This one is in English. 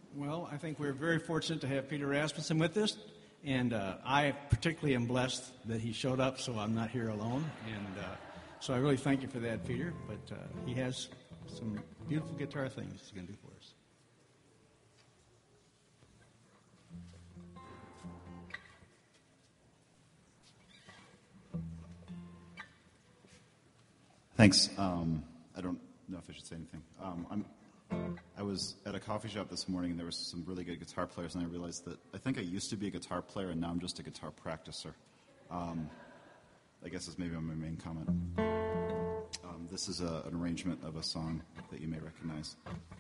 Well, I think we're very fortunate to have Peter Rasmussen with us, and I particularly am blessed that he showed up, so I'm not here alone. And so I really thank you for that, Peter. But he has some beautiful guitar things he's going to do for us. Thanks. I don't know if I should say anything. I was at a coffee shop this morning, and there were some really good guitar players, and I realized that I think I used to be a guitar player, and now I'm just a guitar practicer. I guess is maybe my main comment. This is an arrangement of a song that you may recognize.